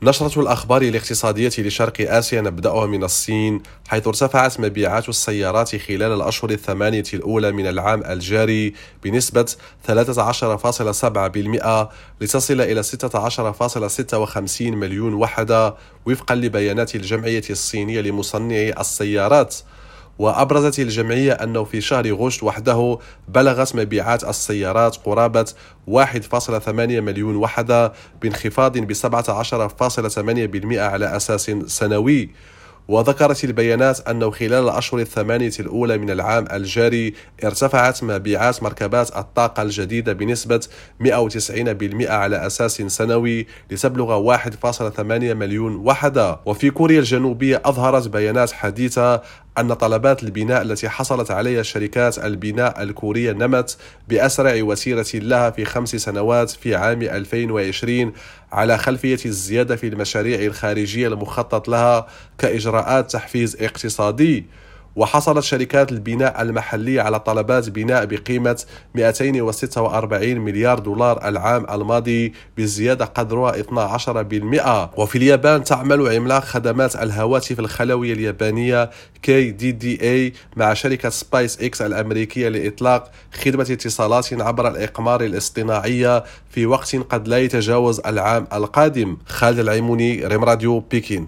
نشرة الأخبار الاقتصادية لشرق آسيا نبدأها من الصين، حيث ارتفعت مبيعات السيارات خلال الأشهر الثمانية الأولى من العام الجاري بنسبة 13.7% لتصل إلى 16.56 مليون وحدة، وفقا لبيانات الجمعية الصينية لمصنعي السيارات. وأبرزت الجمعية أنه في شهر غشت وحده بلغت مبيعات السيارات قرابة 1.8 مليون وحدة، بانخفاض ب 17.8% على أساس سنوي. وذكرت البيانات أنه خلال الأشهر الثمانية الأولى من العام الجاري ارتفعت مبيعات مركبات الطاقة الجديدة بنسبة 190% على أساس سنوي لتبلغ 1.8 مليون وحدة. وفي كوريا الجنوبية أظهرت بيانات حديثة أن طلبات البناء التي حصلت عليها شركات البناء الكورية نمت بأسرع وتيرة لها في 5 سنوات في عام 2020 على خلفية الزيادة في المشاريع الخارجية المخطط لها كإجراءات تحفيز اقتصادي. وحصلت شركات البناء المحلية على طلبات بناء بقيمة 246 مليار دولار العام الماضي، بزيادة قدرها 12%. وفي اليابان تعمل عملاق خدمات الهواتف الخلوية اليابانية KDDA مع شركة سبايس إكس الأمريكية لإطلاق خدمة اتصالات عبر الإقمار الاصطناعي في وقت قد لا يتجاوز العام القادم. خالد العيموني، ريم راديو، بكين.